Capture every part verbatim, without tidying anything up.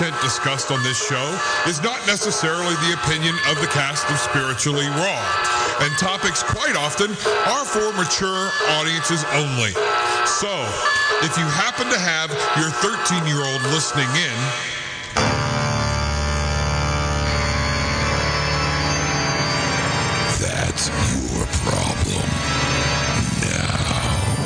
content discussed on this show is not necessarily the opinion of the cast of Spiritually Raw, and topics quite often are for mature audiences only. So, if you happen to have your thirteen-year-old listening in, that's your problem now.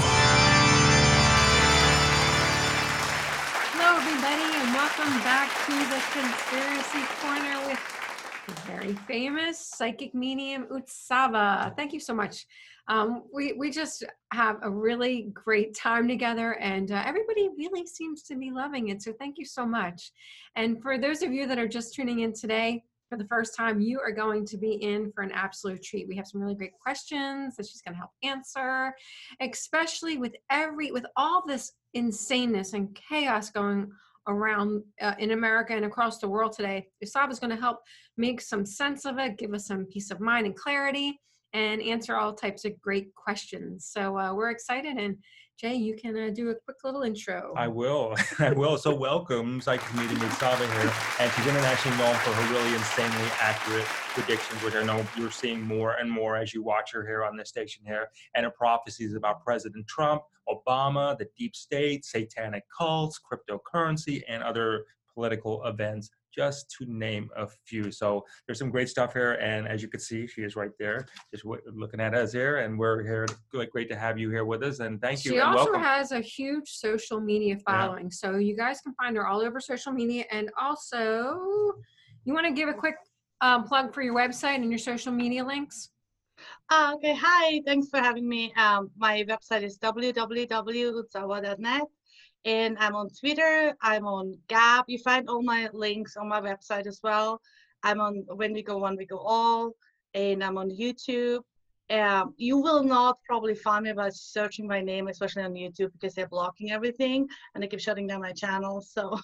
Hello, everybody, and welcome back to the Conspiracy Corner with the very famous psychic medium Utsava. Thank you so much. Um, we we just have a really great time together, and uh, everybody really seems to be loving it. So thank you so much. And for those of you that are just tuning in today for the first time, you are going to be in for an absolute treat. We have some really great questions that she's going to help answer, especially with every with all this insaneness and chaos going around uh, in America and across the world today. Utsava is going to help make some sense of it, give us some peace of mind and clarity, and answer all types of great questions. So uh, we're excited. And Jay, you can uh, do a quick little intro. I will. I will. So welcome, Psychic Medium Utsava here. And she's internationally known for her really insanely accurate predictions, which I know you're seeing more and more as you watch her here on this station here. And her prophecies about President Trump, Obama, the deep state, satanic cults, cryptocurrency, and other political events, just to name a few. So there's some great stuff here. And as you can see, she is right there, just w- looking at us here. And we're here. Great, great to have you here with us. And thank you. She and also welcome. has a huge social media following. Yeah. So you guys can find her all over social media. And also, you want to give a quick um, plug for your website and your social media links? Uh, okay, hi, thanks for having me. Um, my website is w w w dot utsava dot net, and I'm on Twitter, I'm on Gab. You find all my links on my website as well. I'm on When We Go One, We Go All, and I'm on YouTube. Um, you will not probably find me by searching my name, especially on YouTube, because they're blocking everything and they keep shutting down my channel. So,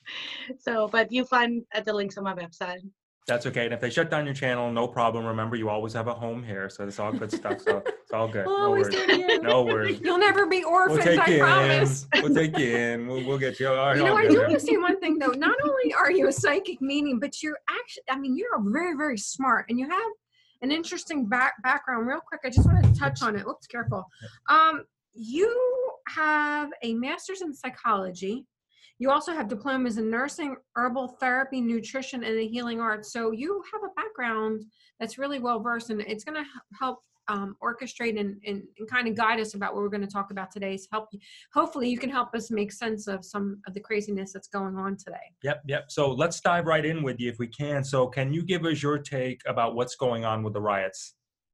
so but you find uh, the links on my website. That's okay. And if they shut down your channel, no problem. Remember, you always have a home here. So it's all good stuff. So it's all good. We'll no always worries. take you. No worries. You'll never be orphans, We'll take I you promise. in. We'll take you in. We'll, we'll get you. All right, you know, all I good do here. want to say one thing, though. Not only are you a psychic medium, but you're actually, I mean, you're very, very smart. And you have an interesting back, background. Real quick, I just want to touch on it. Oops, careful. Um, you have a master's in psychology. You also have diplomas in nursing, herbal therapy, nutrition, and the healing arts. So you have a background that's really well-versed, and it's going to help um, orchestrate and, and, and kind of guide us about what we're going to talk about today. So help you, hopefully you can help us make sense of some of the craziness that's going on today. Yep, yep. So let's dive right in with you if we can. So can you give us your take about what's going on with the riots?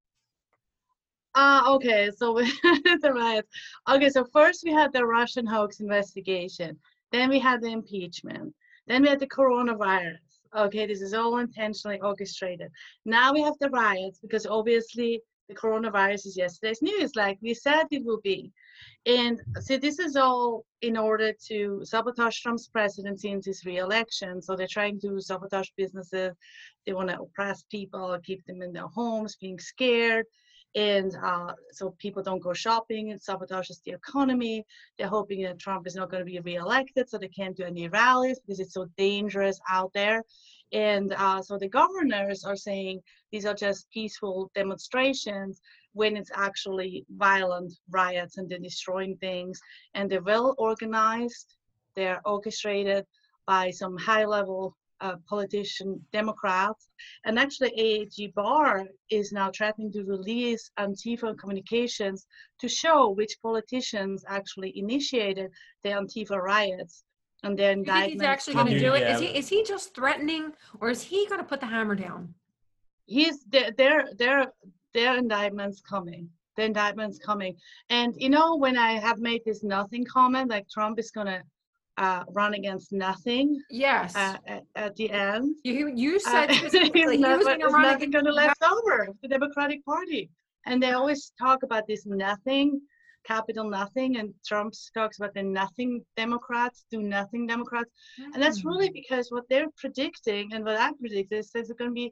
Uh, okay, so the riots. Okay, so first we had the Russian hoax investigation. Then we had the impeachment. Then we had the coronavirus. Okay, this is all intentionally orchestrated. Now we have the riots because obviously the coronavirus is yesterday's news, like we said it will be. And so this is all in order to sabotage Trump's presidency and his re-election. So they're trying to sabotage businesses. They want to oppress people, keep them in their homes, being scared. And uh, so people don't go shopping. It sabotages the economy. They're hoping that Trump is not going to be reelected, so they can't do any rallies because it's so dangerous out there. And uh, so the governors are saying these are just peaceful demonstrations when it's actually violent riots and they're destroying things. And they're well organized. They're orchestrated by some high-level Uh, politician Democrats, and actually A G Barr is now threatening to release Antifa communications to show which politicians actually initiated the Antifa riots and their Do you think indictments. he's actually going to do it? Yeah. Is he is he just threatening, or is he going to put the hammer down? He's their their their their indictments coming. The indictments coming. And you know, when I have made this nothing comment, like Trump is going to Uh, run against nothing. Yes. Uh, at, at the end. You you said Uh, specifically he was going to there's run nothing against going to left over the Democratic Party, and they always talk about this nothing, capital nothing, and Trump talks about the nothing Democrats, do nothing Democrats, mm-hmm. And that's really because what they're predicting and what I predict is there's going to be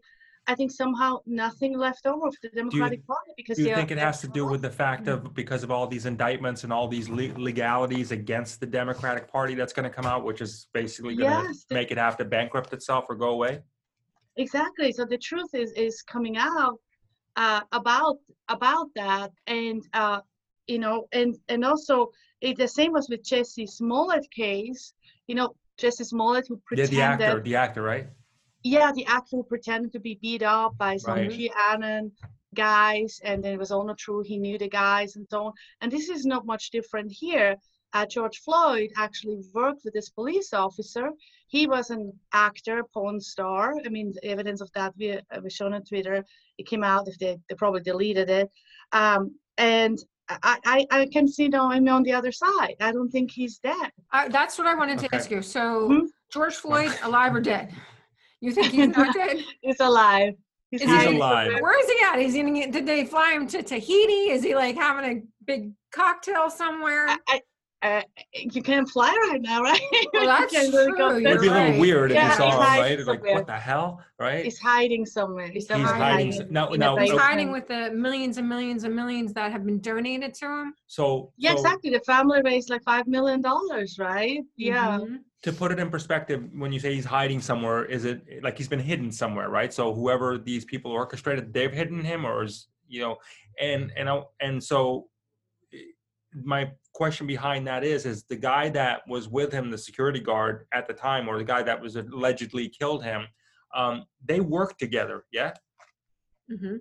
I think somehow nothing left over of the Democratic Party because Do you they think are, it has to do with the fact of because of all these indictments and all these le- legalities against the Democratic Party that's going to come out, which is basically going to Yes, the- make it have to bankrupt itself or go away? exactly. So the truth is is coming out uh, about about that, and uh, you know, and and also it, the same was with Jesse Smollett case. You know, Jesse Smollett who Yeah, the actor, pretended, the actor, right? yeah, the actor who pretended to be beat up by some Right. QAnon guys, and then it was all not true. He knew the guys and so on. And this is not much different here. Uh, George Floyd actually worked with this police officer. He was an actor, porn star. I mean, the evidence of that we, uh, was shown on Twitter. It came out. If they, they probably deleted it. Um, and I, I, I can see now him on the other side. I don't think he's dead. Uh, that's what I wanted to Okay. ask you. So Mhm. George Floyd, alive or dead? You think he's not dead? He's alive. He's, Is He's hiding alive. somewhere. Where is he at? Is he in, did they fly him to Tahiti? Is he like having a big cocktail somewhere? I, I, uh, you can't fly right now, right? Well, You that's can't really go true. It'd be a You're little right. weird if Yeah, you saw he's him, hiding right? Like, somewhere. what the hell, right? He's hiding somewhere. He's, He's definitely hiding hiding. s- now- in now- a He's so- basement. hiding with the millions and millions and millions that have been donated to him. So, Yeah, so exactly. The family raised like five million dollars, right? Yeah. Mhm. to put it in perspective, when you say he's hiding somewhere, is it like he's been hidden somewhere, right? So whoever these people orchestrated, they've hidden him, or is, you know, and and I- and so my question behind that is, is the guy that was with him, the security guard at the time, or the guy that was allegedly killed him, um, they worked together, yeah? Mhm.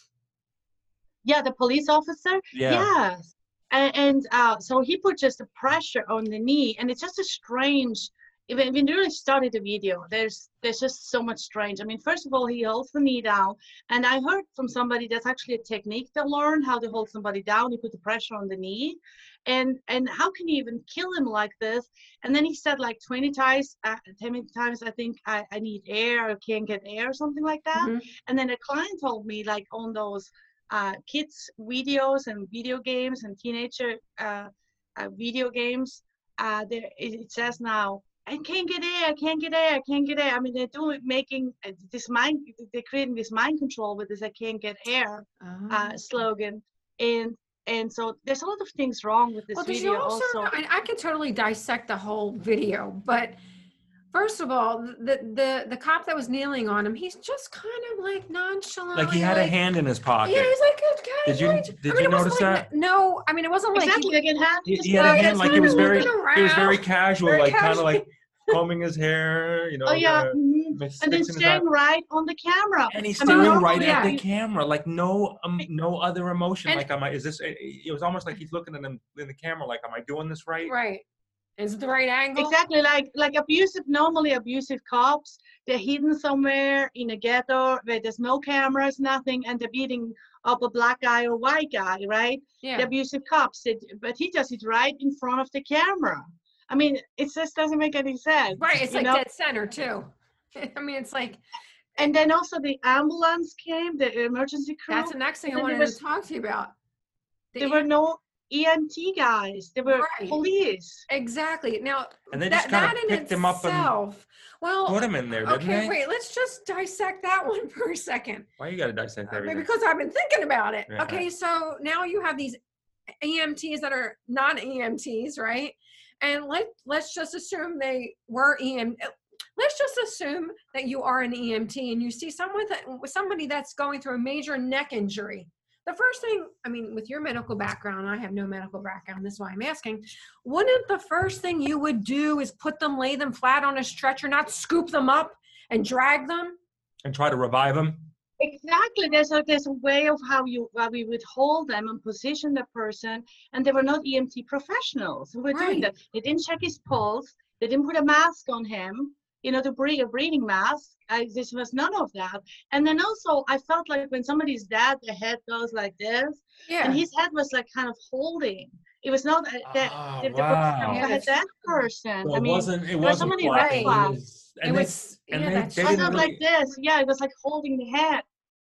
Yeah, the police officer. Yeah. Yes. And, and uh, so he put just a pressure on the knee, and it's just a strange. When when you really study the video, there's there's just so much strange. I mean, first of all, he holds the knee down, and I heard from somebody that's actually a technique to learn how to hold somebody down. You put the pressure on the knee, and and how can you even kill him like this? And then he said like twenty times, uh, twenty times, I think I, I need air, I can't get air, or something like that. Mhm. And then a client told me like on those uh, kids videos and video games and teenager uh, uh, video games, uh, there it, it says now, I can't get air, I can't get air, I can't get air. I mean, they're doing making uh, this mind, they're creating this mind control with this "I can't get air" uh, Oh. slogan, and and so there's a lot of things wrong with this Well, did video you also, also. I, I could totally dissect the whole video, but first of all, the, the, the cop that was kneeling on him, he's just kind of like nonchalant. Like he had a hand in his pocket. Yeah, he's like, "Good guy." Did you- right?" did I mean, you it wasn't notice like- that? No, I mean, it wasn't like Exactly, he, like it had He, just he had a like- hand like he was very, looking he was very around. casual, Very like kind of casual. like combing his hair, you know. Oh yeah, kinda mhm. mix- and then fixing his staring eye- right on the camera. And he's I mean, staring normally, right at the yeah. camera, like no, um, no other emotion. And- like, am I? Is this? It was almost like he's looking at him in the camera, like, am I doing this right? right. Is it the right angle? Exactly, like like abusive, normally abusive cops, they're hidden somewhere in a ghetto where there's no cameras, nothing, and they're beating up a black guy or white guy, right? The Yeah. abusive cops, they, but he does it right in front of the camera. I mean, it just doesn't make any sense. Right. It's you like know? dead center too. I mean, it's like, And then also the ambulance came, the emergency crew. that's the next thing I And then wanted there was- to talk to you about. The There were no E M T guys. There were Right. police. Exactly. Now, And they that, just kind that of in picked him up and itself, well, put him in there, didn't okay, they? wait, let's just dissect that one for a second. Why you gotta dissect Uh, everything? Because I've been thinking about it. Yeah. Okay, so now you have these E M Ts that are non-E M Ts, right? And let let's just assume they were E M. Let's just assume that you are an E M T and you see someone that somebody that's going through a major neck injury. The first thing, I mean, with your medical background, I have no medical background. That's why I'm asking. Wouldn't the first thing you would do is put them, lay them flat on a stretcher, not scoop them up and drag them? And try to revive him. Exactly. There's a there's a way of how you how we would hold them and position the person, and they were not E M T professionals who were doing Right. that. They didn't check his pulse. They didn't put a mask on him, you know, to breathe a breathing mask. I, this was none of that. And then also, I felt like when somebody's dead, the head goes like this, Yeah. and his head was like kind of holding. It was not that that Oh, the, the, wow. Yeah, the, that's that person. So I it mean, wasn't. It there were so wasn't many flat, red it flags. was- it and they- was, and yeah, they- that's they I true. didn't felt really- like this. Yeah, it was like holding the head.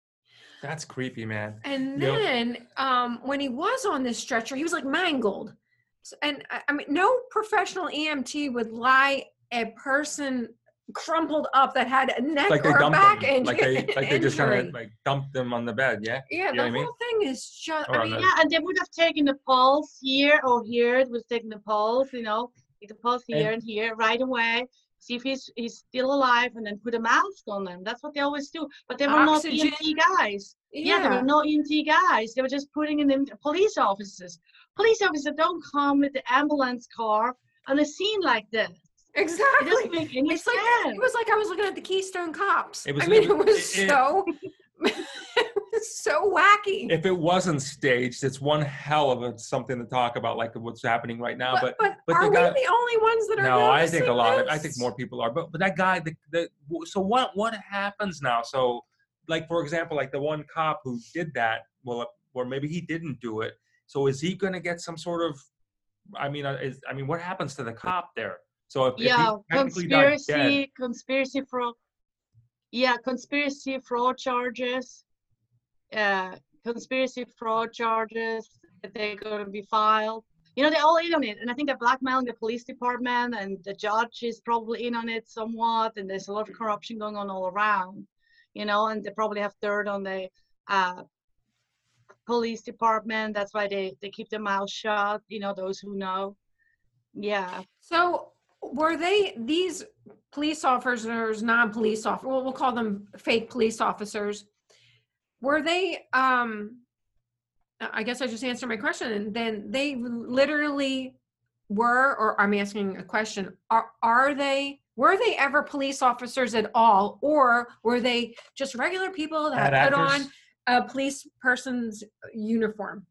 That's creepy, man. And Yep. then um, when he was on this stretcher, he was like mangled. So, and I I mean, no professional E M T would lie a person crumpled up that had a neck Like they or a dumped back them, injury. like they like they just kind injury. of like dumped them on the bed. Yeah. Yeah, You know the what I mean? whole thing is just. Or I on mean, the- Yeah, and they would have taken the pulse here or here. It was taking the pulse, you know, take the pulse here And- and here right away. See if he's he's still alive, and then put a mask on them. That's what they always do. But they were not E Oxygen. M T guys. Yeah, they yeah. were no E M T guys. They were just putting in the police officers. Police officers don't come with the ambulance car on a scene like this. It Exactly. doesn't make any It's like sense. it was like I was looking at the Keystone Cops. It was- I mean, it it was- was it- so it was so wacky. If it wasn't staged, it's one hell of a something to talk about, like what's happening right now. but, But but, but are the we guy- the only ones that are? no, I think a noticing lot of I think this? more people are. But but that guy, the, the so what what happens now? So like for example, like the one cop who did that, well, or maybe he didn't do it. So is he going to get some sort of? I mean, uh, is I mean, what happens to the cop there? So if, Yeah, if he technically got dead, conspiracy, conspiracy fraud. Yeah, conspiracy fraud charges. Uh, conspiracy fraud charges that they're going to be filed. You know, they're all in on it, and I think they're blackmailing the police department, and the judge is probably in on it somewhat, and there's a lot of corruption going on all around. You know, and they probably have dirt on the uh, police department. That's why they they keep their mouth shut. You know, those who know. Yeah. So were they these police officers, non-police officers? Well, we'll call them fake police officers. Were they? Um, I guess I just answered my question. And then they literally were, or I'm asking a question. Are are they? Were they ever police officers at all, or were they just regular people that Bad put actors? on a police person's uniform?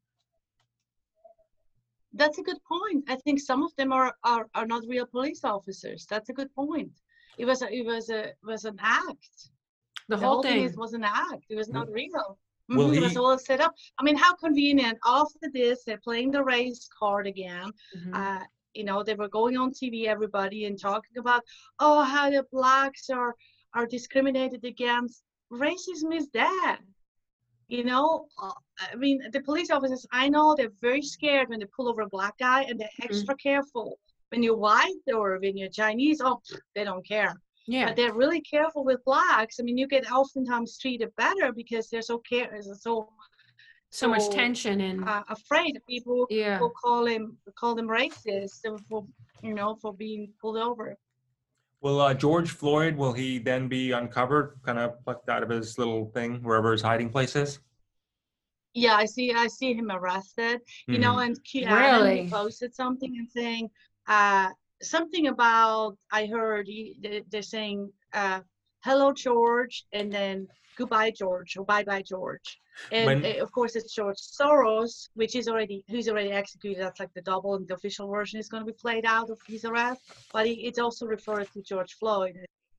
That's a good point. I think some of them are, are, are not real police officers. That's a good point. It was a, it was a it was an act. The, The whole thing thing. is, was an act. It was not real. Will Mhm, It was he- all set up. I mean, how convenient. After this, they're playing the race card again. Mhm. Uh, you know, they were going on T V, everybody, and talking about, oh, how the blacks are are discriminated against. Racism is dead. You know, uh, I mean, the police officers, I know they're very scared when they pull over a black guy, and they're extra careful. When you're white or when you're Chinese, oh, pfft, they don't care. Yeah. But they're really careful with blacks. I mean, you get oftentimes treated better because they're so care, so So much so, tension and uh, afraid that people yeah. will call him call them racist or for you know for being pulled over. will uh, George Floyd, will he then be uncovered, kind of plucked out of his little thing, wherever his hiding place is? Yeah, I see. I see him arrested. You know, Mhm. and QAnon Really? he posted something and saying uh, something about. I heard he, they- they're saying uh, "Hello, George," and then "Goodbye, George," or "Bye, bye, George." And When- uh, of course, it's George Soros, which is already who's already executed. That's like the double, and the official version is going to be played out of his arrest. But he, it's also referred to George Floyd.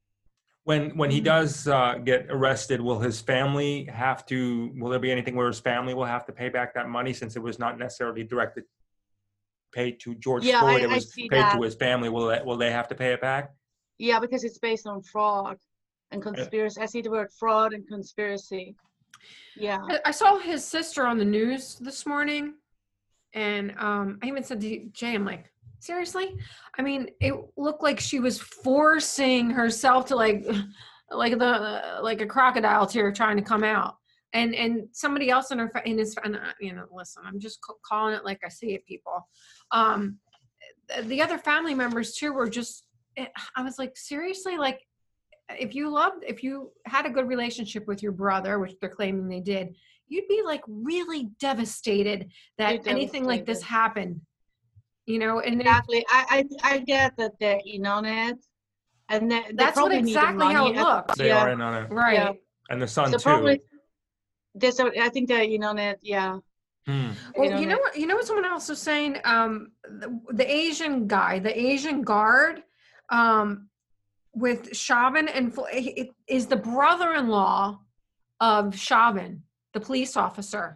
When when he Mhm. does uh, get arrested, will his family have to? Will there be anything where his family will have to pay back that money, since it was not necessarily directed paid to George Yeah, Floyd? I- It I was see paid that. to his family. Will they, will they have to pay it back? Yeah, because it's based on fraud and conspiracy. I see the word fraud and conspiracy. Yeah. I- I saw his sister on the news this morning, and um, I even said to Jay, I'm like, seriously? I mean, it looked like she was forcing herself to like, like the like a crocodile tear trying to come out, and and somebody else in her fa- in his and uh, you know, listen, I'm just ca- calling it like I see it, people. Um, th- the other family members too were just. I was like, seriously, like. If you loved, if you had a good relationship with your brother, which they're claiming they did, you'd be like really devastated that You're anything like this devastated. happened. You know, and they- Exactly. I, I I get that they're in on it, and they, they that's what probably need the exactly how money. it looked. They Yeah. are in on it, Right. Yeah. and the son So too. probably there's a, I think they're in on it. Yeah. Hmm. Well, know you know that- what? You know what someone else was saying. Um, the, the Asian guy, the Asian guard, um, with Chauvin and Fl- it is the brother-in-law of Chauvin, the police officer.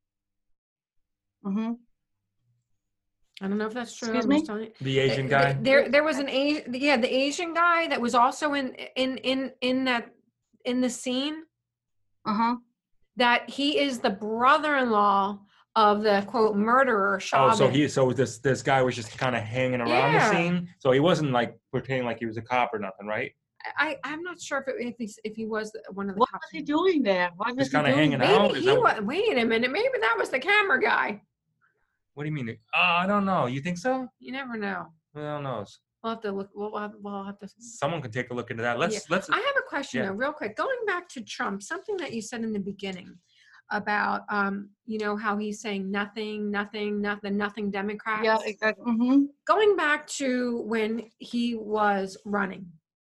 hmm I don't know if that's true. Excuse I'm me? just telling you. The Asian Th- guy. There, there was an Asian, yeah, the Asian guy that was also in, in, in, in that, in the scene. Uh huh. That he is the brother-in-law of the quote murderer Oh, Chauvin. so he so this this guy was just kind of hanging around Yeah. the scene. So he wasn't like pretending like he was a cop or nothing, right? I I'm not sure if it, if he's if he was one of the. What cops. was he doing there? What was Just he kinda doing? hanging there? out? Maybe Is he that was. Wait a minute. Maybe that was the camera guy. What do you mean? Uh, I don't know. You think so? You never know. I don't know. We'll have to look. We'll have, we'll have to. Someone can take a look into that. Let's Yeah. let's. I have a question yeah. though, real quick. Going back to Trump, something that you said in the beginning about, um, you know, how he's saying nothing, nothing, nothing, nothing Democrats. Yeah, exactly. Mm-hmm. Going back to when he was running,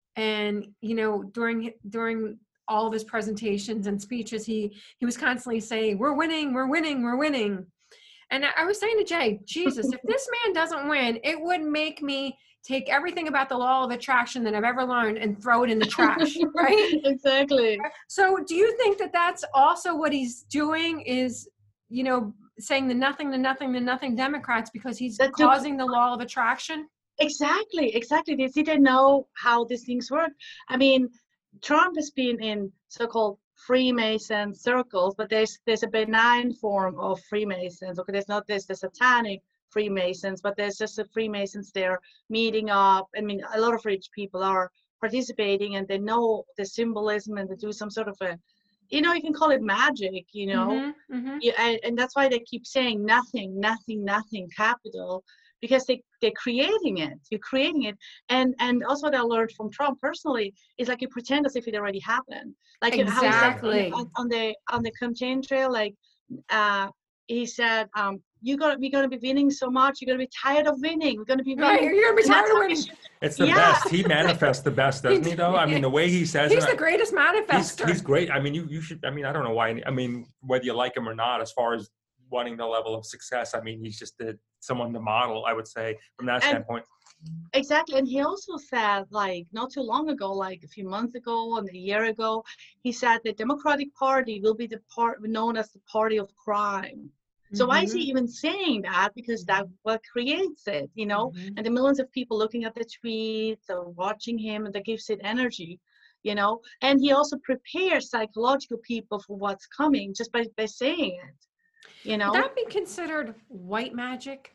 and you know, during during all of his presentations and speeches, he he was constantly saying, "We're winning, we're winning, we're winning." And I, I was saying to Jay, Jesus, if this man doesn't win, it would make me take everything about the law of attraction that I've ever learned and throw it in the trash, right? Exactly. So do you think that that's also what he's doing is, you know, saying the nothing, the nothing, the nothing Democrats because he's That the- causing the law of attraction? Exactly, exactly. They didn't know how these things work. I mean, Trump has been in so-called Freemason circles, but there's there's a benign form of Freemasons. Okay, there's not this the satanic Freemasons, but there's just the Freemasons there meeting up. I mean, a lot of rich people are participating and they know the symbolism and they do some sort of a, you know, you can call it magic, you know. Mm-hmm, mm-hmm. Yeah, and, and that's why they keep saying nothing, nothing, nothing, capital, because they, they're creating it. You're creating it. And and also what I learned from Trump personally is like you pretend as if it already happened. Like Exactly. how he said on, on the on the campaign trail, like uh he said, um, you're gonna we're gonna be winning so much, you're gonna be tired of winning. We're gonna be Right, winning. you're gonna be And that's tired of how we winning. should- It's the Yeah. best. He manifests the best, doesn't he? Though I mean, the way he says He's it. the greatest He's, manifester. he's great. I mean, you you should. I mean, I don't know why. I mean, whether you like him or not, as far as wanting the level of success, I mean, he's just the, someone to model. I would say from that And- standpoint. Exactly. And he also said, like, not too long ago, like a few months ago and a year ago, he said the Democratic Party will be the part known as the party of crime. So why is he Mhm, even saying that? Because that's what creates it, you know? mhm. And the millions of people looking at the tweets or watching him, and that gives it energy, you know? And he also prepares psychological people for what's coming just by, by saying it, you know? Would that be considered white magic?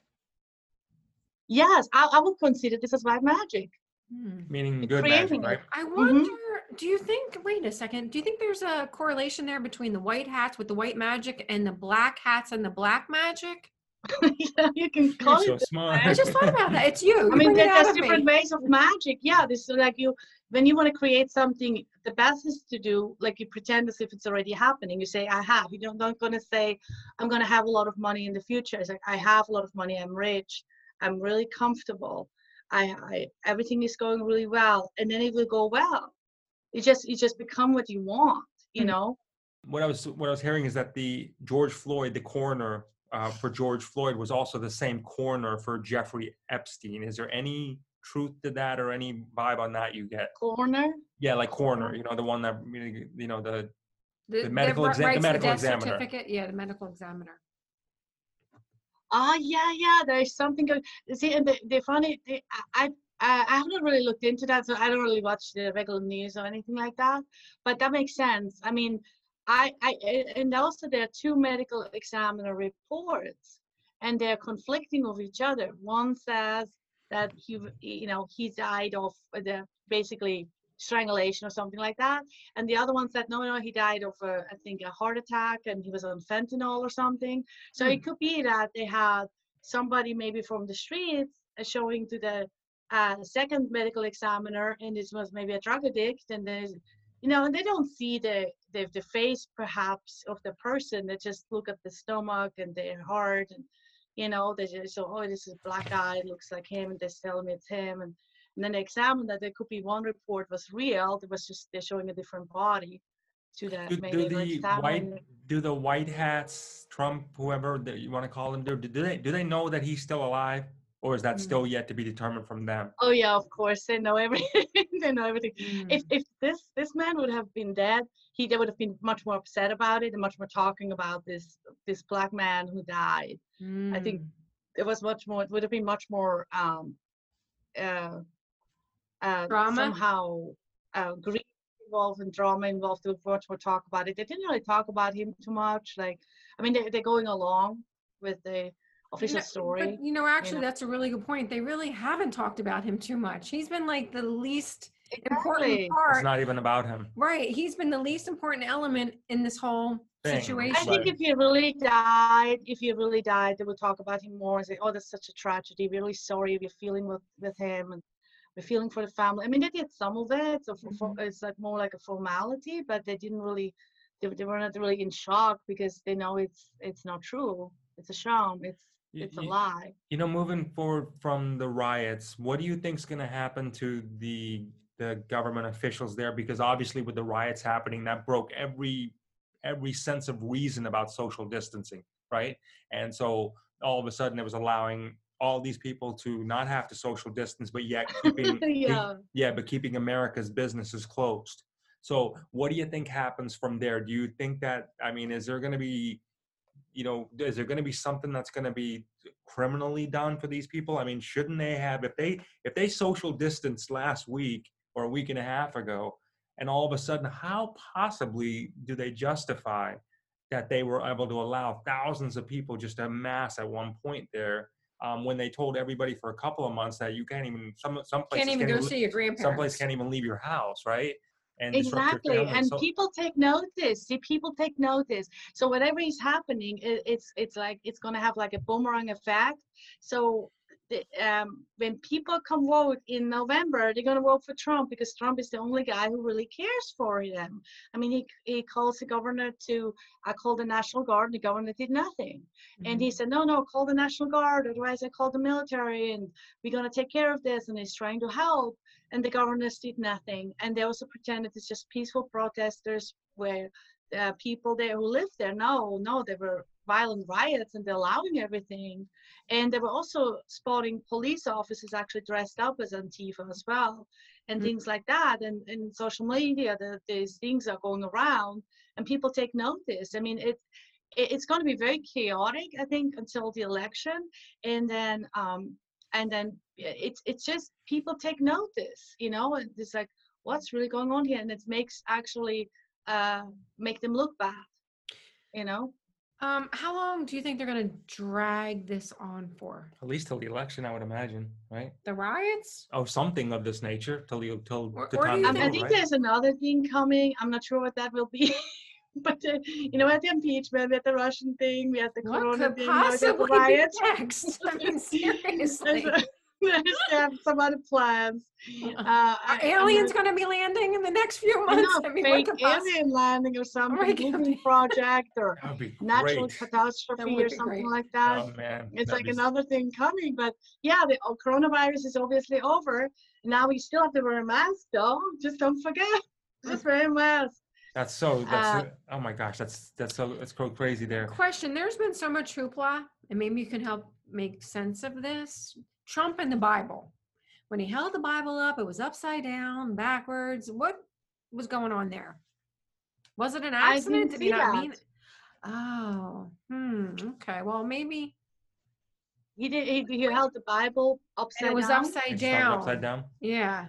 Yes, I, I would consider this as white magic. Hmm. Meaning You're good magic, creating it. right? I Mhm. wonder, do you think, wait a second, do you think there's a correlation there between the white hats with the white magic and the black hats and the black magic? Yeah, you can You're call so it. smart. I just thought about that. It's you. You I mean, bring it there- out there's of different me. ways of magic. Yeah, this is like you, when you want to create something, the best is to do, like you pretend as if it's already happening. You say, I have. You don't, not going to say, I'm going to have a lot of money in the future. It's like, I have a lot of money. I'm rich. I'm really comfortable. I, I everything is going really well. And then it will go well. You just, you just become what you want, you Hmm. know? What I was what I was hearing is that the George Floyd, the coroner uh, for George Floyd, was also the same coroner for Jeffrey Epstein. Is there any truth to that, or any vibe on that you get? Corner. Yeah, like coroner, you know, the one that you know the The, the medical that exam- the writes medical death examiner. certificate. Yeah, the medical examiner. Ah, yeah, yeah. There's something going. See, and the, the funny, the, I, I, I haven't really looked into that, so I don't really watch the regular news or anything like that. But that makes sense. I mean, I, I, and also there are two medical examiner reports, and they're conflicting with each other. One says that he, you know, he died of the basically strangulation or something like that, and the other one said no, no, he died of a, I think a heart attack, and he was on fentanyl or something. So Hmm. it could be that they had somebody maybe from the streets uh, showing to the uh, second medical examiner, and this was maybe a drug addict, and there's, you know, and they don't see the, the the face perhaps of the person. They just look at the stomach and their heart, and you know, they just so, oh, this is a black guy, it looks like him, and they tell me it's him, and and then they examine that there could be one report was real, there was just they're showing a different body to that do, do medical the examiner. white do the white hats, Trump, whoever that you want to call him, do, do they do they know that he's still alive, or is that Mm. still yet to be determined from them? Oh yeah, of course they know everything. They know everything. Mm. If if this this man would have been dead, he they would have been much more upset about it and much more talking about this this black man who died. I think Mm. it was much more. It would have been much more um, uh, uh, Drama? somehow uh, grief involved and drama involved. There was much more talk about it. They didn't really talk about him too much. Like, I mean, they they're going along with the official You know, story. But you know, actually, know. that's a really good point. They really haven't talked about him too much. He's been like the least important Exactly. part. It's not even about him. Right. He's been the least important element in this whole Thing. situation. I think Right. if he really died, if he really died, they would talk about him more and say, "Oh, that's such a tragedy. We're really sorry. We're feeling with, with him, and we're feeling for the family." I mean, they did some of it, so for, for, Mhm. it's like more like a formality, but they didn't really. They, they were not really in shock because they know it's it's not true. It's a sham. It's You, it's a you- lie. you know, moving forward from the riots, what do you think's going to happen to the the government officials there? Because obviously, with the riots happening, that broke every every sense of reason about social distancing, right? And so all of a sudden, it was allowing all these people to not have to social distance, but yet keeping Yeah. yeah, but keeping America's businesses closed. So, what do you think happens from there? Do you think that, I mean, is there going to be, you know, is there going to be something that's going to be criminally done for these people? I mean, shouldn't they have, if they if they social distanced last week or a week and a half ago, and all of a sudden, how possibly do they justify that they were able to allow thousands of people just to amass at one point there, um, when they told everybody for a couple of months that you can't even, some some places Can't even can't go even, see your some grandparents. places can't even leave your house, right? And disrupt your Exactly, family. and So people take notice. See, people take notice. So whatever is happening, it, it's it's like it's gonna have like a boomerang effect. So the, um, when people come vote in November, they're gonna vote for Trump because Trump is the only guy who really cares for them. I mean, he he calls the governor to I call the National Guard, and the governor did nothing. And he Mhm. said, no, no, call the National Guard, otherwise I call the military, and we're gonna take care of this. And he's trying to help. And the governors did nothing. And they also pretended it's just peaceful protesters where uh, people there who lived there. No, no, there were violent riots and they're allowing everything. And they were also spotting police officers actually dressed up as Antifa as well, and Mm. things like that. And in social media, the, these things are going around and people take notice. I mean, it, it it's going to be very chaotic, I think, until the election. And then, um, and then it's it's just people take notice, you know, and it's like what's really going on here, and it makes actually uh make them look bad, you know. Um, how long do you think they're going to drag this on for? at least till the election, I would imagine, right? The riots? Oh, something of this nature till you till Or- the or do time you to um, I vote, think right? there's another thing coming. I'm not sure what that will be. But uh, you know, at the impeachment, we had the Russian thing, we had the What corona could thing, now we have the possibly be riots. next? I mean, seriously. There's, a, they have some other plans. Uh, Are I, aliens I'm going to be landing in the next few I months? know, I mean, what fake could possibly? alien landing or something, God. moving project or That would be natural great. That catastrophe would or be something great. like that. Oh man, It's that'd like be- another thing coming. But yeah, the oh, coronavirus is obviously over. Now we still have to wear a mask though. Just don't forget. Just wear a mask. That's so. That's Uh, uh, oh my gosh. That's that's so. That's so crazy there. Question, there's been so much hoopla, and maybe you can help make sense of this. Trump and the Bible. When he held the Bible up, it was upside down, backwards. What was going on there? Was it an I accident? didn't Did see he not that. mean it? Oh, hmm. Okay. Well, maybe. He did. He, he held the Bible upside And it was down. upside Just held it down. upside down. Yeah.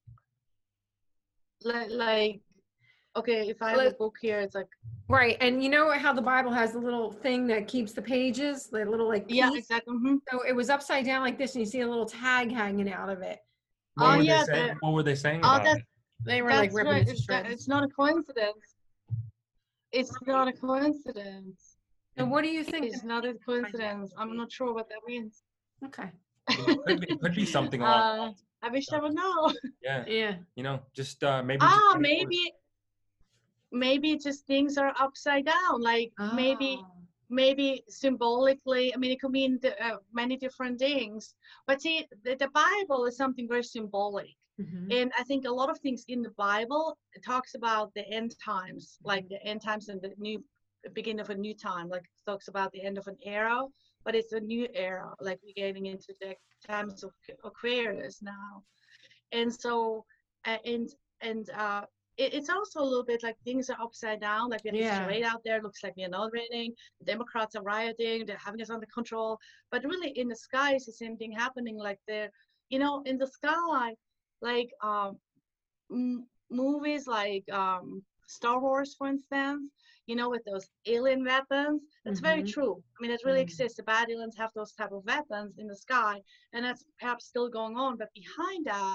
Like, like, okay, if I have a Like- book here, it's like Right. And you know how the Bible has the little thing that keeps the pages, the little like piece? yeah, exactly. Mhm. So it was upside down like this, and you see a little tag hanging out of it. What Oh were yeah, they saying? the- What were they saying oh, about that's it? They were like that's ripping right. it to It's, that, shreds. it's not a coincidence. It's not a coincidence. So what do you think? It's not a coincidence. I'm not sure what that means. Okay. It could be, could be something along. the Uh, lines. I wish I would know. Yeah, Yeah. you know, just uh, maybe. Ah, just- maybe, maybe just things are upside down. Like maybe, Oh. maybe symbolically. I mean, it could mean the, uh, many different things. But see, the, the Bible is something very symbolic. Mhm. And I think a lot of things in the Bible, it talks about the end times, like the end times and the new the beginning of a new time. Like it talks about the end of an era, but it's a new era. Like we're getting into the times of Aquarius now, and so uh, and and uh, it, it's also a little bit like things are upside down. Like we have Yeah. this charade out there. Looks like we are not raining. The Democrats are rioting. They're having us under control. But really, in the sky is the same thing happening. Like they're, you know, in the sky. Like um, m- movies like um, Star Wars, for instance, you know, with those alien weapons. That's very Mhm. true. I mean, it really Mhm. exists. The bad aliens have those type of weapons in the sky, and that's perhaps still going on. But behind that,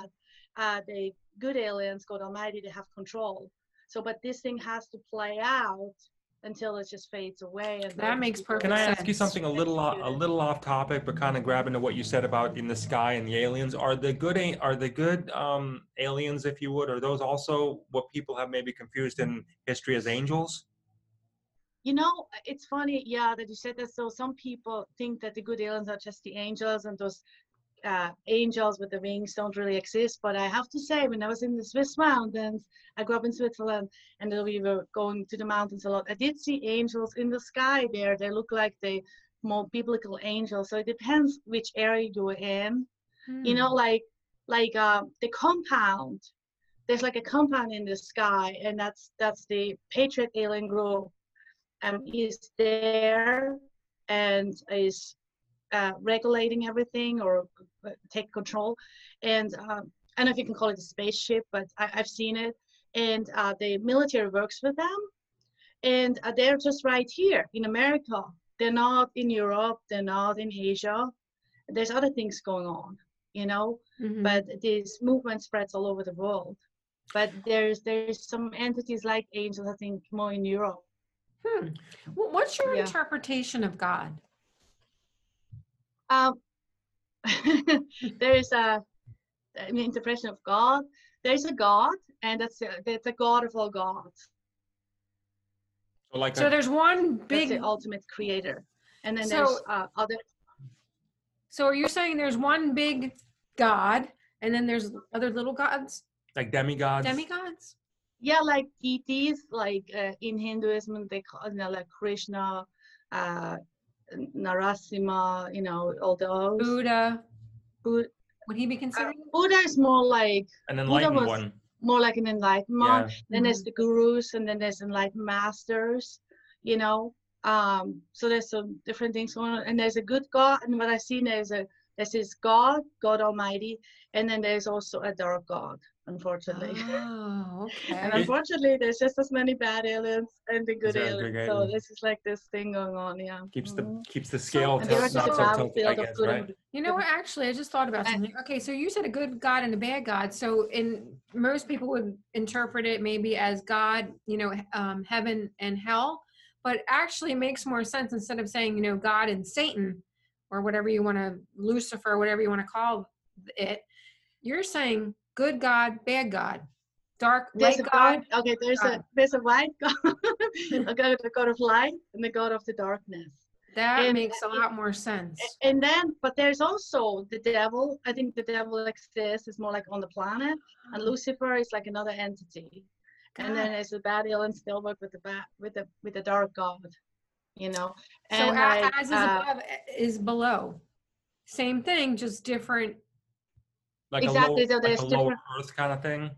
uh, the good aliens, God Almighty, they have control. So, but this thing has to play out until it just fades away. And That then makes people perfect Can I ask you sense. something a little o- a execute it. little off topic, but kind of grabbing to what you said about in the sky and the aliens? Are the good a- are the good um, aliens, if you would, are those also what people have maybe confused in history as angels? You know, it's funny, yeah, that you said that. So some people think that the good aliens are just the angels, and those uh, angels with the wings don't really exist. But I have to say, when I was in the Swiss mountains, I grew up in Switzerland, and then we were going to the mountains a lot. I did see angels in the sky there. They look like the more biblical angels. So it depends which area you're in. You know, Hmm. like like uh, the compound. There's like a compound in the sky, and that's that's the Patriot Alien Group. Um, is there and is uh, regulating everything or uh, take control. And um, I don't know if you can call it a spaceship, but I, I've seen it. And uh, the military works with them. And uh, they're just right here in America. They're not in Europe. They're not in Asia. There's other things going on, you know, Mhm. but this movement spreads all over the world. But there's there's some entities like angels, I think, more in Europe. Hmm. Well, what's your Yeah. interpretation of God? Um, there's a an interpretation of God. There's a God, and that's a, that's a God of all gods. So like So a, there's one That's big. the ultimate creator. And then So- there's uh, other. So are you saying there's one big God, and then there's other little gods, like demigods. demigods? Yeah, like deities, like uh, in Hinduism, they call, you know, like Krishna, uh, Narasimha, you know, all those. Buddha. Bud- Would he be uh, considered? Buddha is more like An Buddha enlightened was one. more like an enlightened Yeah. one. Then there's the gurus, and then there's enlightened masters, you know. Um, so there's some different things going on. And there's a good God, and what I've seen there's a there's this God, God Almighty, and then there's also a dark God, unfortunately. Oh, And okay. unfortunately, there's just as many bad aliens and the good there a aliens. good So alien? this is like this thing going on, yeah. Keeps Mhm. the keeps the scale And there tilt, are there's just not a so also- tilted, I battlefield of guess, good right? and You know what? Actually, I just thought about Uh, something. Okay, so you said a good God and a bad God. So in most people would interpret it maybe as God, you know, um, heaven and hell, but actually it makes more sense instead of saying, you know, God and Satan or whatever you want to, Lucifer, whatever you want to call it. You're saying good God, bad God, dark, there's light a God. dark, okay, there's a God. there's a white God, a God, the God of light, and the God of the darkness. That And- makes a lot more sense. And then, but there's also the devil. I think the devil exists is more like on the planet, and Lucifer is like another entity. And then God. there's the bad alien still work with the bad with the with the dark God, you know. So And a- like, as is uh, above is below. Same thing, just different. Like Exactly, a so lower, like there's a lower different- earth kind of thing.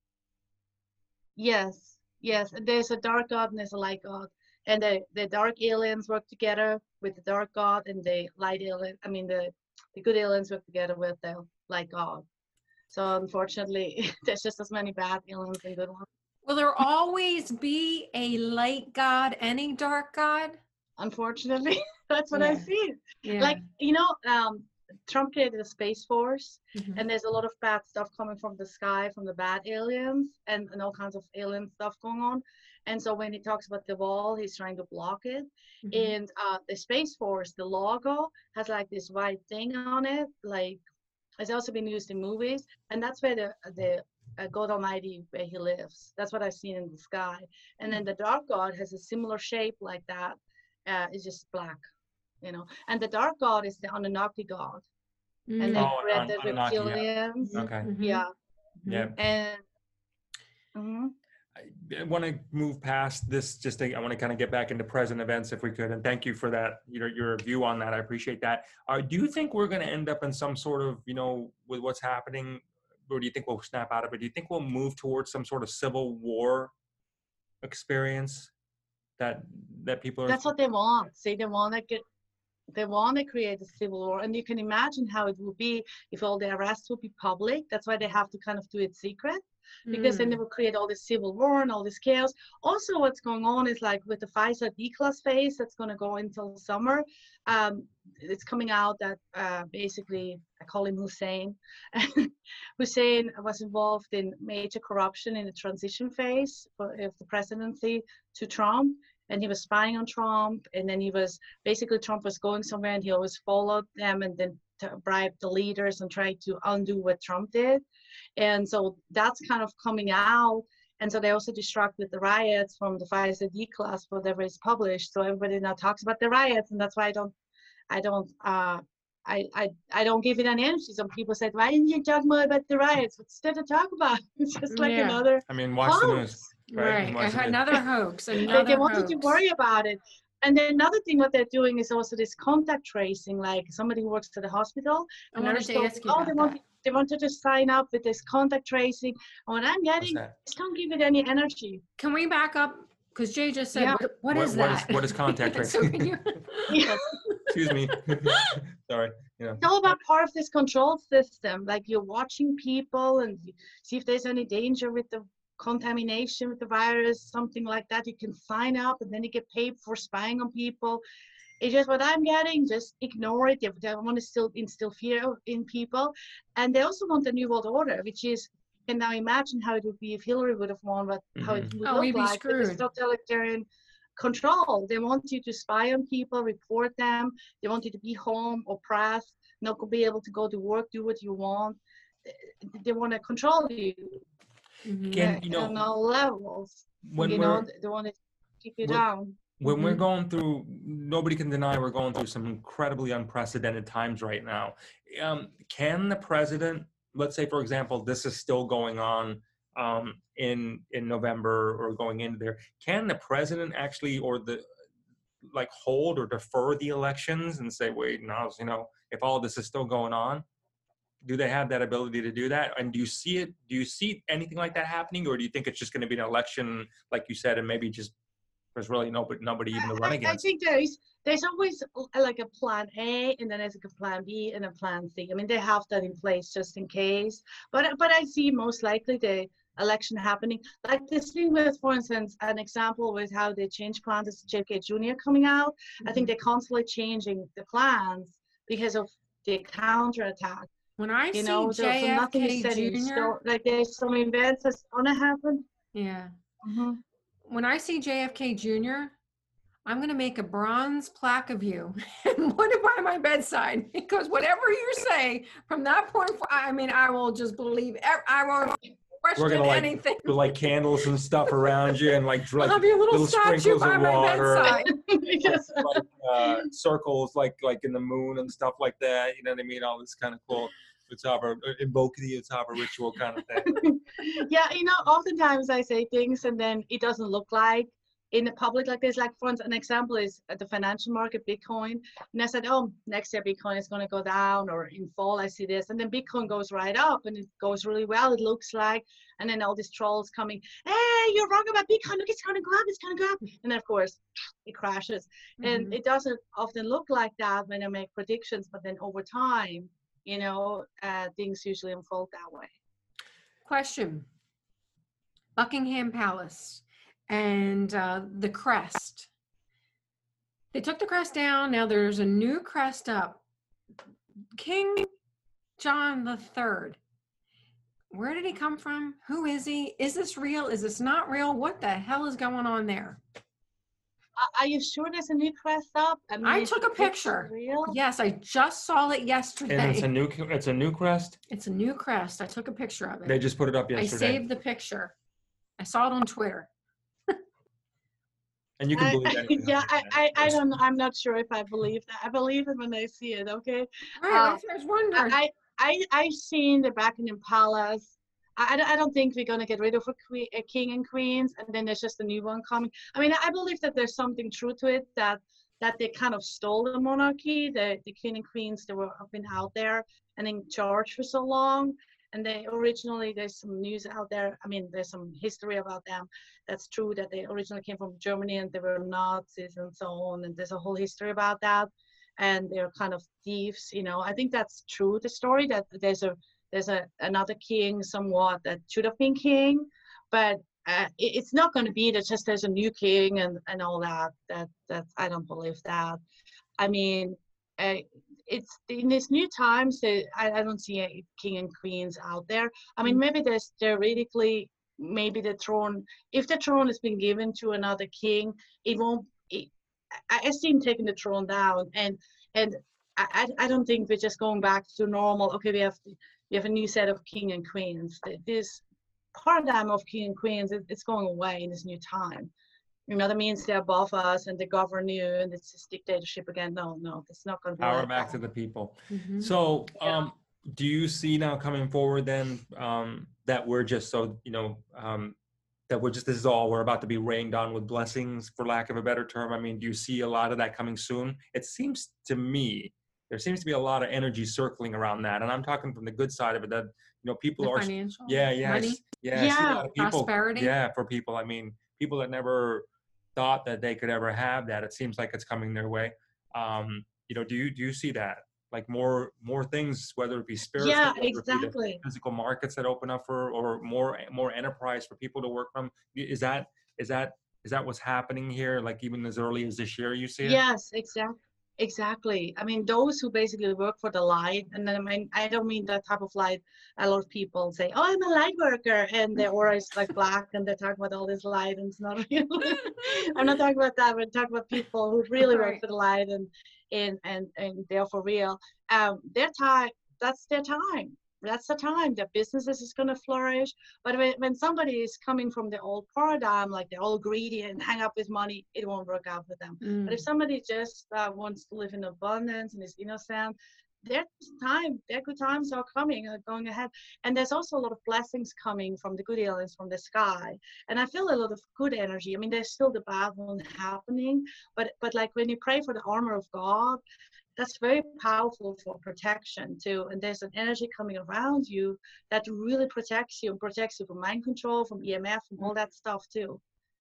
yes, yes, there's a dark God and there's a light God, and the the dark aliens work together with the dark God, and the light alien. I mean the the good aliens work together with the light God. So unfortunately, there's just as many bad aliens and good ones. Will there always be a light God and a dark God? Unfortunately, that's what I Yeah. see. Yeah. Like, you know, um, Trump created a space force, Mhm. and there's a lot of bad stuff coming from the sky, from the bad aliens, and, and all kinds of alien stuff going on. And so when he talks about the wall, he's trying to block it. Mhm. And uh, the space force, the logo has like this white thing on it, like it's also been used in movies, and that's where the the uh, God Almighty, where he lives. That's what I've seen in the sky. And then the dark God has a similar shape like that. Uh, it's just black, you know. And the dark God is the Anunnaki God, and they Mm. Oh, read An- the Anunnaki, yeah. reptilians. Okay. Mhm. Yeah, Yeah. and mhm. I want to move past this. Just to, I want to kind of get back into present events if we could. And thank you for that. You know, your view on that. I appreciate that. Uh, do you think we're going to end up in some sort of, you know, with what's happening, or do you think we'll snap out of it? Do you think we'll move towards some sort of civil war experience that that people are? That's what they want. See, they want to get, they want to create a civil war, and you can imagine how it would be if all the arrests would be public. That's why they have to kind of do it secret, because then Mm. they will create all this civil war and all this chaos. Also, what's going on is like with the Pfizer D-class phase that's going to go until summer. Um, it's coming out that uh, basically, I call him Hussein. Hussein was involved in major corruption in the transition phase of the presidency to Trump. And he was spying on Trump. And then he was, basically Trump was going somewhere and he always followed them and then to bribe the leaders and try to undo what Trump did. And so that's kind of coming out. And so they also distracted the riots from the FISA D class, whatever is published. So everybody now talks about the riots, and that's why I don't, I don't, uh, I, I, I don't give it any energy. Some people said, why didn't you talk more about the riots? What's there to talk about? It's just like Yeah. another I mean, watch the hoax. news. Right. Watch the news. Another hoax. They, Another they wanted hoax. to worry about it. And then another thing what they're doing is also this contact tracing, like somebody who works at the hospital. I and wanted nurse to told ask me, you oh, about they that. wanted, they wanted to sign up with this contact tracing. And what I'm getting, that? just don't give it any energy. Can we back up? Because Jay just said, Yeah. what, what What- is what is- that? what is contact So tracing? can you- Yeah. Excuse me. Sorry. You know. It's all about part of this control system. Like you're watching people and you see if there's any danger with the contamination with the virus, something like that. You can sign up and then you get paid for spying on people. It's just what I'm getting, just ignore it. They, they want to still instill fear in people. And they also want the New World Order, which is, you can now imagine how it would be if Hillary would have won, but how it would Oh, look we'd be like with this screwed. totalitarian control. They want you to spy on people, report them. They want you to be home, oppressed, not be able to go to work, do what you want. They, they want to control you. Mhm. Can, uh, you know, on all levels. when you we're know, they want to keep you when- down. when we're Mhm. going through, nobody can deny we're going through some incredibly unprecedented times right now. Um, can the president, let's say, for example, this is still going on um, in in November or going into there, can the president actually, or the like hold or defer the elections and say, wait, now, you know, if all this is still going on, do they have that ability to do that? And do you see it, do you see anything like that happening? Or do you think it's just going to be an election, like you said, and maybe just there's really nobody, nobody even to run I, I against? think there is there's always uh, like a plan A, and then there's like a plan B and a plan C. I mean, they have that in place just in case. But but I see most likely the election happening. Like this thing with, for instance, an example with how they change plans is J F K Junior coming out. I think they're constantly changing the plans because of the counterattack. When I You see know, so, so nothing is J F K set in Junior, stone. Like there's some events that's gonna happen. yeah. Mm-hmm. When I see J F K Junior, I'm going to make a bronze plaque of you and put it by my bedside, because whatever you say from that point, for, I mean, I will just believe. ev- I won't question We're gonna like anything. put like candles and stuff around you and like, I'll like have your little, little statue sprinkles by of my water. bedside. Because like uh, circles like like in the moon and stuff like that. You know what I mean? All this kind of cool. It's of a invoke the it's of a ritual kind of thing. yeah, you know, oftentimes I say things and then it doesn't look like in the public like this. Like for instance, an example is at the financial market, Bitcoin. And I said, oh, next year Bitcoin is going to go down, or in fall I see this. And then Bitcoin goes right up and it goes really well, it looks like. And then all these trolls coming, hey, you're wrong about Bitcoin. Look, it's going to go up, it's going to go up. And then, of course, it crashes. And Mhm. it doesn't often look like that when I make predictions, but then over time, you know, uh, things usually unfold that way. Question. Buckingham Palace and uh, the crest. They took the crest down. Now there's a new crest up. King John the Third. Where did he come from? Who is he? Is this real? Is this not real? What the hell is going on there? Are- Are you sure there's a new crest up? I, mean, I is took it a picture. Real? Yes, I just saw it And it's a yesterday. new it's a new crest. It's a new crest. I took a picture of They it. just put it up I yesterday. saved the picture. I saw it on Twitter. And you can I- believe I- anything. yeah, on the I, internet, I, of I course. don't know. I'm not sure if I believe that. I believe it when I see it. Okay. Right, Uh, that's what I was wondering. I, I, I've seen the Buckingham Palace. I, I don't- I don't think we're gonna get rid of a, que- a king and queens, and then there's just a new one coming. I mean, I believe that there's something true to it, that that they kind of stole the monarchy. The the king and queens, they were have been out there and in charge for so long. And they originally, there's some news out there. I mean, there's some history about them. That's true, that they originally came from Germany and they were Nazis and so on. And there's a whole history about that. And they're kind of thieves, you know. I think that's true, the story, that there's a there's a another king somewhat that should have been king, but uh, it, it's not going to be that just there's a new king and and all that. That that I don't believe that. I mean, uh, it's in these new times that I, I don't see a king and queens out there. I mean, Mm. maybe there's theoretically, maybe the throne, if the throne has been given to another king, it won't, it, I, I see him taking the throne down, and and I, I I don't think we're just going back to normal. Okay, we have we have a new set of king and queens. This paradigm of king and queens, it, it's going away in this new time. You know, that means they're above us and they govern you, and it's this dictatorship again. No, no, it's not going to be Power like back that. to the people. Mhm. So, Yeah. um, do you see now coming forward then um, that we're just so, you know, um, that we're just, this is all, we're about to be rained on with blessings, for lack of a better term? I mean, do you see a lot of that coming soon? It seems to me, there seems to be a lot of energy circling around that. And I'm talking from the good side of it, that, you know, people The are, financial, yeah, yeah, I money, s- yeah, I see a Yeah. lot of people, prosperity. yeah, for people. I mean, people that never thought that they could ever have that, it seems like it's coming their way. Um, you know, do you, do you see that? Like more, more things, whether it be spiritual, Yeah, whether it be the exactly. physical markets that open up for, or more, more enterprise for people to work from. Is that, is that, is that what's happening here? Like even as early as this year, you see it? Yes, exactly. Exactly. I mean, those who basically work for the light, and then I mean, I don't mean that type of light. A lot of people say, "Oh, I'm a light worker," and their aura is like black, and they talk about all this light, and it's not real. I'm not talking about that. We're talking about people who really work Right. for the light, and and and and they're for real. Um, their time. That's their time. That's the time. Their businesses is going to flourish. But when, when somebody is coming from the old paradigm, like they're all greedy and hang up with money, it won't work out for them. But if Mm. somebody just uh, wants to live in abundance and is innocent, their time, their good times are coming, are going ahead. And there's also a lot of blessings coming from the good aliens from the sky. And I feel a lot of good energy. I mean, there's still the bad one happening, but but like when you pray for the armor of God, that's very powerful for protection too. And there's an energy coming around you that really protects you and protects you from mind control, from E M F, from all that stuff too.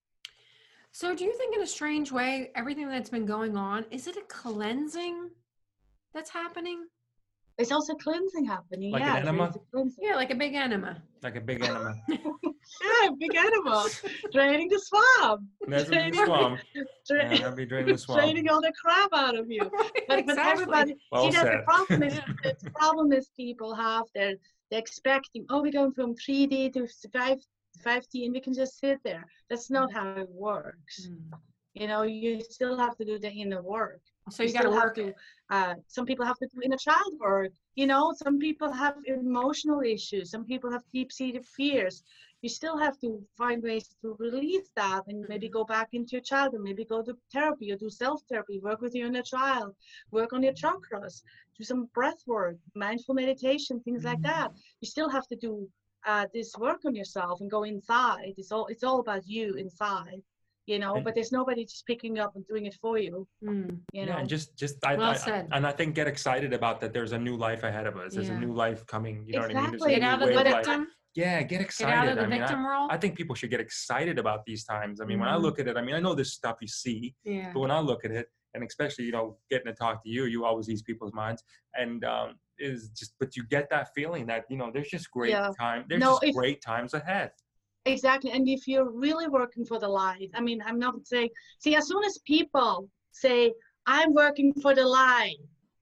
So do you think in a strange way, everything that's been going on, is it a cleansing that's happening? There's also cleansing happening. Like an Yeah, enema? there's a cleansing. Yeah, like a big enema. Like a big enema. Yeah, big animal. Draining the swamp. That's a big Draining, swamp. dra- Yeah, that'd be draining the swamp. draining all the crap out of you. But but Exactly. everybody, Well see that the said. problem is Yeah. the problem is people have they're they're expecting, oh, we're going from three D to five five D and we can just sit there. That's not how it works. Mm. You know, you still have to do the inner work. So you got to still have work to it. uh, some people have to do inner child work. You know, some people have emotional issues. Some people have deep-seated fears. You still have to find ways to release that and maybe go back into your childhood, maybe go to therapy or do self-therapy, work with your inner child, work on your chakras, do some breath work, mindful meditation, things like that. You still have to do uh, this work on yourself and go inside. It's all it's all about you inside, you know, And- but there's nobody just picking up and doing it for you, Mm. you Yeah, know. and just, just I, Well I, said. and I think get excited about that. There's a new life ahead of us. There's Yeah. a new life coming. You know what I mean? There's Exactly. a Get new out of way the of life. victim. Yeah, get Get excited. out of the I mean, victim I, role. I think people should get excited about these times. I mean, when I Mhm. look at it, I mean, I know this stuff you see, Yeah. but when I look at it, and especially, you know, getting to talk to you, you always ease people's minds. And um, is just, but you get that feeling that, you know, there's just great Yeah. time. There's No, just if- great times ahead. Exactly. And if you're really working for the light, I mean, I'm not saying, see, as soon as people say, I'm working for the light,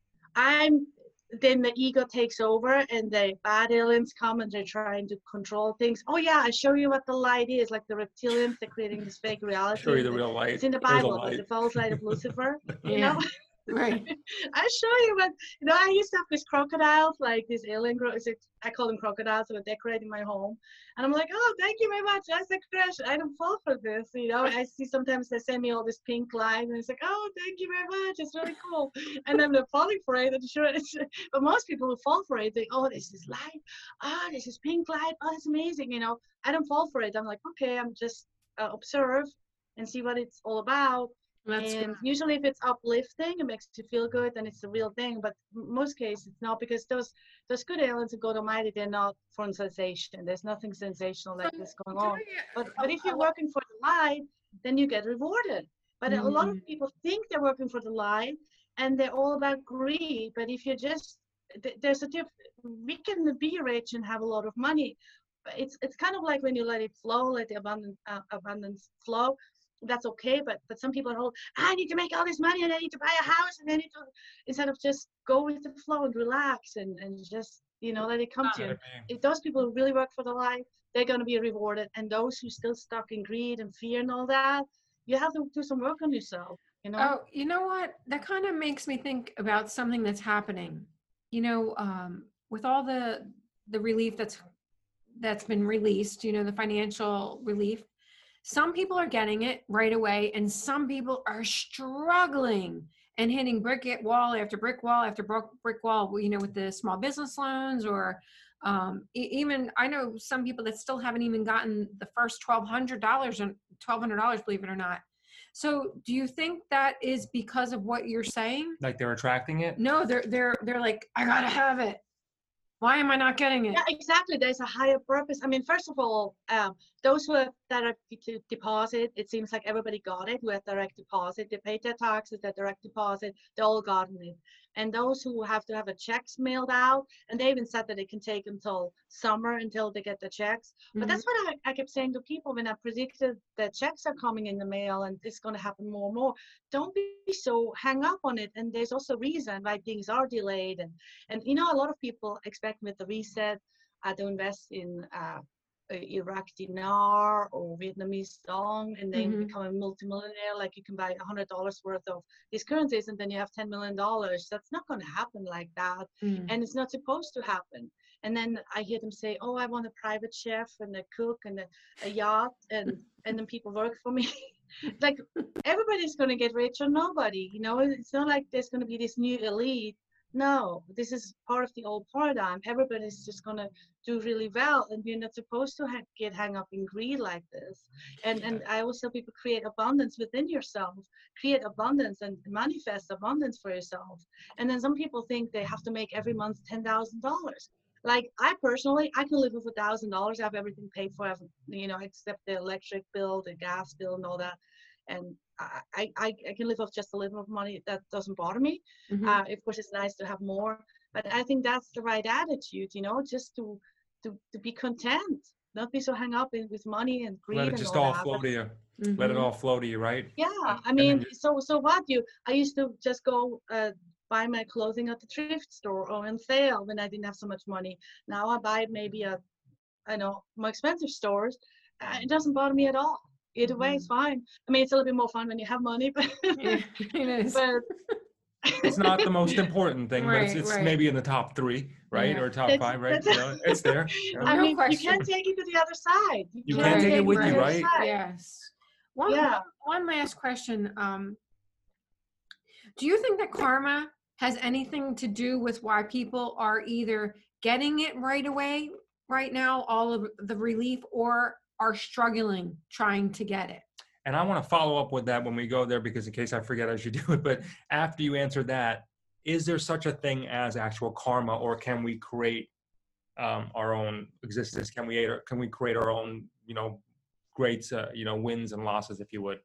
I'm, then the ego takes over and the bad aliens come and they're trying to control things. Oh yeah, I show you what the light is, like the reptilians, they're creating this fake reality. Show you the and real light. It's in the There's a Bible, but light. the false light of Lucifer, you Yeah. know? Right. I show you what, you know, I used to have these crocodiles, like these alien, cro- is it- I call them crocodiles, so they're decorating my home. And I'm like, oh, thank you very much. That's a crush. I don't fall for this, you know. I see sometimes they send me all this pink light, and it's like, oh, thank you very much. It's really cool. And then they're falling for it. And sure, it's, but most people who fall for it, they, oh, this is light. Oh, this is pink light. Oh, it's amazing. You know, I don't fall for it. I'm like, okay, I'm just uh, observe and see what it's all about. That's And usually if it's uplifting, it makes you feel good, then it's the real thing. But m- most cases it's not, because those those good aliens of God Almighty, they're not for sensation. There's nothing sensational like So, this going do on. you- But but if you're working for the light, then you get rewarded. But a lot Mm. of people think they're working for the light and they're all about greed. But if you're just th- there's a diff we can be rich and have a lot of money. But it's it's kind of like when you let it flow, let the abundance uh, abundance flow. that's okay, but but some people are all, I need to make all this money and I need to buy a house and I need to, instead of just go with the flow and relax and and just, you know, let it come to you. If those people who really work for the life, they're going to be rewarded, and those who still stuck in greed and fear and all that, you have to do some work on yourself, you know. Oh, you know what? That kind of makes me think about something that's happening. You know, um, with all the the relief that's that's been released, you know, the financial relief, some people are getting it right away, and some people are struggling and hitting brick wall after brick wall after brick brick wall. You know, with the small business loans, or um, e- even I know some people that still haven't even gotten the first twelve hundred dollars and twelve hundred dollars, believe it or not. So, do you think that is because of what you're saying? Like they're attracting it? No, they're they're they're like, I gotta have it. Why am I not getting it? Yeah, exactly. There's a higher purpose. I mean, first of all, um, those who have direct de- deposit, it seems like everybody got it. Who have direct deposit, they paid their taxes, their direct deposit, they all gotten it. And those who have to have a checks mailed out, and they even said that it can take until summer until they get the checks. But Mhm. that's what I, I kept saying to people when I predicted that checks are coming in the mail and it's going to happen more and more. Don't be so hung up on it. And there's also a reason why things are delayed. And, and you know, a lot of people expect with the reset uh, to invest in uh, Iraq dinar or Vietnamese dong, and then Mhm. become a multimillionaire. Like you can buy a hundred dollars worth of these currencies, and then you have ten million dollars. That's not going to happen like that, Mm. and it's not supposed to happen. And then I hear them say, "Oh, I want a private chef and a cook and a, a yacht," and and then people work for me. Like everybody's going to get rich or nobody. You know, it's not like there's going to be this new elite. No, this is part of the old paradigm. Everybody's just going to do really well, and we're not supposed to ha- get hung up in greed like this. And and I always tell people, create abundance within yourself, create abundance and manifest abundance for yourself. And then some people think they have to make every month ten thousand dollars. Like I personally, I can live with a thousand dollars. I have everything paid for, I have, you know, except the electric bill, the gas bill, and all that. And I, I, I can live off just a little of money. That doesn't bother me. Mhm. Uh, of course, it's nice to have more, but I think that's the right attitude, you know, just to to, to be content, not be so hung up in with money and greed Let it and just all all that. flow But to you. Let it Mhm. all flow to you, right? yeah, And- I and then mean, just- so so what? You, I used to just go uh, buy my clothing at the thrift store or on sale when I didn't have so much money. Now I buy maybe at, I know, more expensive stores. Uh, it doesn't bother me at all. Either way, it's fine. I mean, it's a little bit more fun when you have money, but Yeah, it is. but It's not the most important thing, but it's, Right, it's right. maybe in the top three, right? Yeah. Or top That's- five, right? that's- You know, it's there. you know? I No mean, you question. can't take it to the other side. You can't take it with to you, the other right? side. Yes. One, Yeah. one last question. Um, do you think that karma has anything to do with why people are either getting it right away, right now, all of the relief, or are struggling trying to get it? And I want to follow up with that when we go there, because in case I forget, I should do it. But after you answer that, is there such a thing as actual karma, or can we create um, our own existence? Can we can we create our own, you know, great, uh, you know, wins and losses, if you would?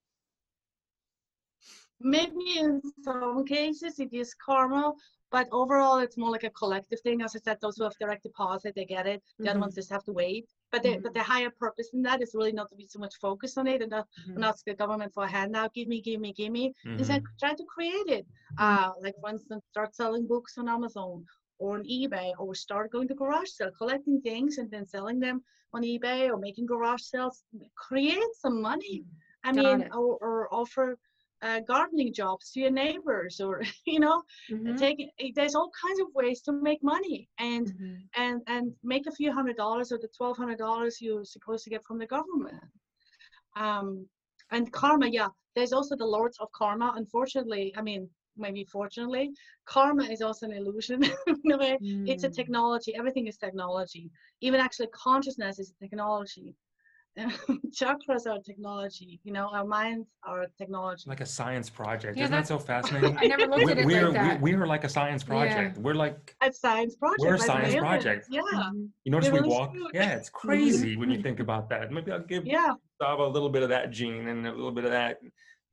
Maybe in some cases it is karma, but overall it's more like a collective thing. As I said, those who have direct deposit, they get it. The other Mhm. ones just have to wait. But the, Mhm. but the higher purpose in that is really not to be so much focused on it and not, Mhm. not ask the government for a handout, give me, give me, give me. Mhm. Instead, try to create it. Uh, like for instance, start selling books on Amazon or on eBay, or start going to garage sale, collecting things and then selling them on eBay, or making garage sales. Create some money. I Got mean, it. or, or offer uh, gardening jobs to your neighbors, or you know, Mhm. take. There's all kinds of ways to make money, and Mhm. and and make a few hundred dollars, or the twelve hundred dollars you're supposed to get from the government. Um, and karma, yeah. There's also the lords of karma. Unfortunately, I mean, maybe fortunately, karma is also an illusion. In a way, it's a Mm. technology. Everything is technology. Even actually, consciousness is technology. Chakras are technology. You know, our minds are technology. Like a science project. Yeah, Isn't that that's- so fascinating? I never looked at it we're, like that. we, we're like a science project. We're like, A science project. We're a like science aliens. project. Yeah. Mhm. you notice We're we really walk? cute. Yeah, it's crazy when you think about that. Maybe I'll give Yeah. Sava a little bit of that gene and a little bit of that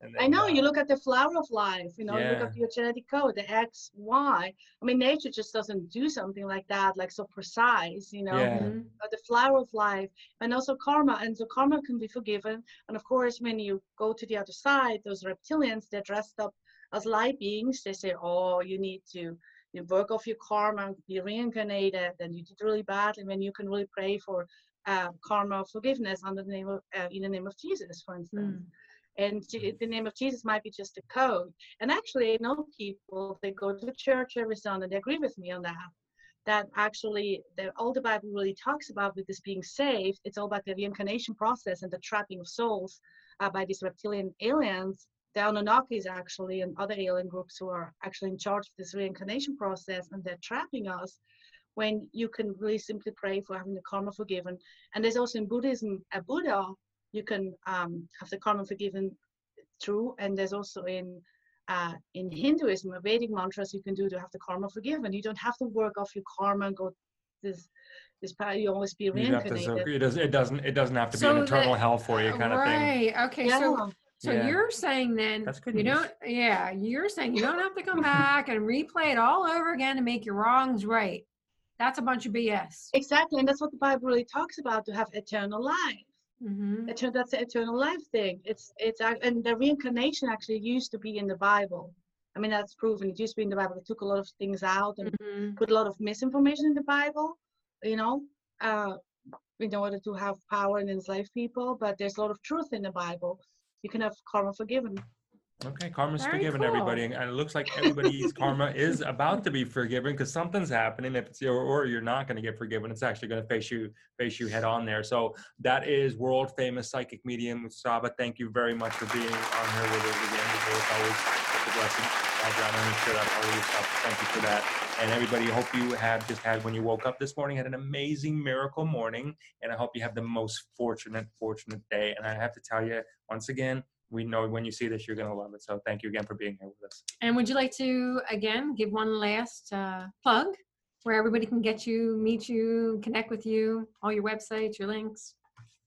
And I then, know, uh, you look at the flower of life, you know, you look Yeah. at your genetic code, the X, Y. I mean, nature just doesn't do something like that, like so precise, you know. Yeah. Mhm. But the flower of life, and also karma. And so karma can be forgiven. And of course, when you go to the other side, those reptilians, they're dressed up as light beings. They say, oh, you need to you work off your karma, be reincarnated, and you did really badly. When you can really pray for uh, karma forgiveness under the name of, uh, in the name of Jesus, for instance. Mm. And Je- the name of Jesus might be just a code. And actually, I know people, they go to church every Sunday, they agree with me on that. That actually, the, all the Bible really talks about with this being saved, it's all about the reincarnation process and the trapping of souls uh, by these reptilian aliens, the Anunnakis actually, and other alien groups who are actually in charge of this reincarnation process, and they're trapping us. When you can really simply pray for having the karma forgiven. And there's also in Buddhism, a Buddha, you can um, have the karma forgiven through, and there's also in uh, in Hinduism, a Vedic mantras you can do to have the karma forgiven. You don't have to work off your karma and go this this path. You always be You have to, so reincarnated. it does, it doesn't, it doesn't have to be an So eternal the- hell for you uh, kind of thing. right. Okay. Yeah. So so Yeah. you're saying then That's good you news. don't yeah, you're saying you don't have to come back and replay it all over again to make your wrongs right. That's a bunch of B S. Exactly, and that's what the Bible really talks about, to have eternal life. Mm-hmm. Eternal, that's the eternal life thing. It's it's ac- and the reincarnation actually used to be in the Bible. I mean, that's proven. It used to be in the Bible. They took a lot of things out and Mm-hmm. put a lot of misinformation in the Bible, you know, uh, in order to have power and enslave people. But there's a lot of truth in the Bible. You can have karma forgiven. Okay, karma's Very forgiven, cool. everybody, and it looks like everybody's karma is about to be forgiven because something's happening. If it's or, or you're not going to get forgiven, it's actually going to face you face you head on there. So that is world famous psychic medium Saba. Thank you very much for being on here with us again. It's always such a blessing. Adriana, I'm sure that's all your stuff. Thank you for that. And everybody, hope you have just had when you woke up this morning, had an amazing miracle morning, and I hope you have the most fortunate, fortunate day. And I have to tell you once again, we know when you see this, you're going to love it. So thank you again for being here with us. And would you like to again give one last uh, plug where everybody can get you, meet you, connect with you, all your websites, your links?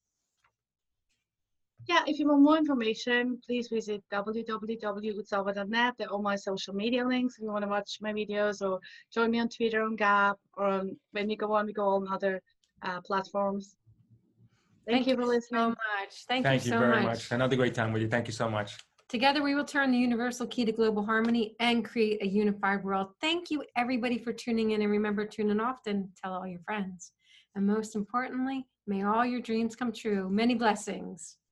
Yeah, if you want more information, please visit w w w dot utsava dot net. They're all my social media links. If you want to watch my videos or join me on Twitter, on Gap, or on, when we go on, we go on other uh, platforms. Thank, Thank you you for so listening. much. Thank, Thank you you so very much. much. Another great time with you. Thank you so much. Together we will turn the universal key to global harmony and create a unified world. Thank you everybody for tuning in, and remember, tune in often, tell all your friends. And most importantly, may all your dreams come true. Many blessings.